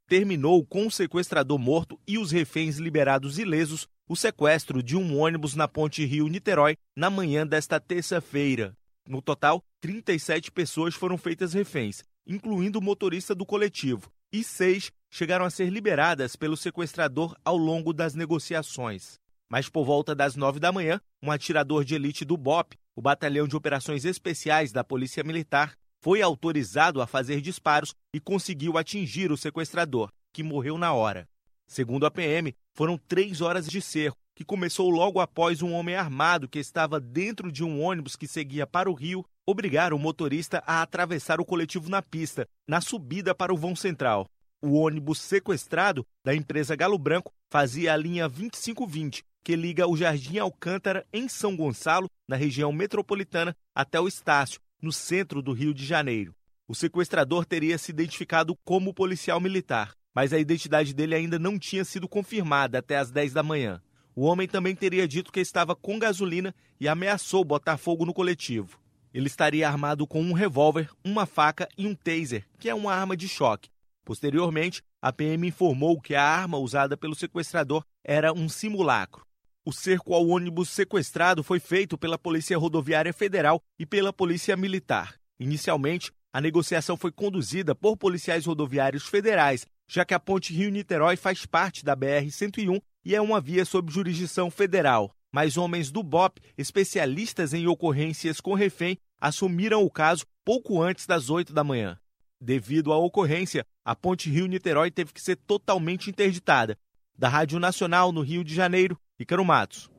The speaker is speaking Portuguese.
terminou com o sequestrador morto e os reféns liberados ilesos o sequestro de um ônibus na ponte Rio-Niterói na manhã desta terça-feira. No total, 37 pessoas foram feitas reféns, incluindo o motorista do coletivo, e 6 chegaram a ser liberadas pelo sequestrador ao longo das negociações. Mas por volta das 9 da manhã, um atirador de elite do BOP, o Batalhão de Operações Especiais da Polícia Militar, foi autorizado a fazer disparos e conseguiu atingir o sequestrador, que morreu na hora. Segundo a PM, foram 3 horas de cerco, que começou logo após um homem armado que estava dentro de um ônibus que seguia para o Rio obrigar o motorista a atravessar o coletivo na pista, na subida para o vão central. O ônibus sequestrado da empresa Galo Branco fazia a linha 2520, que liga o Jardim Alcântara, em São Gonçalo, na região metropolitana, até o Estácio, no centro do Rio de Janeiro. O sequestrador teria se identificado como policial militar, mas a identidade dele ainda não tinha sido confirmada até às 10 da manhã. O homem também teria dito que estava com gasolina e ameaçou botar fogo no coletivo. Ele estaria armado com um revólver, uma faca e um taser, que é uma arma de choque. Posteriormente, a PM informou que a arma usada pelo sequestrador era um simulacro. O cerco ao ônibus sequestrado foi feito pela Polícia Rodoviária Federal e pela Polícia Militar. Inicialmente, a negociação foi conduzida por policiais rodoviários federais, já que a ponte Rio-Niterói faz parte da BR-101 e é uma via sob jurisdição federal. Mas homens do BOP, especialistas em ocorrências com refém, assumiram o caso pouco antes das 8 da manhã. Devido à ocorrência, a ponte Rio-Niterói teve que ser totalmente interditada. Da Rádio Nacional no Rio de Janeiro, Ícaro Matos.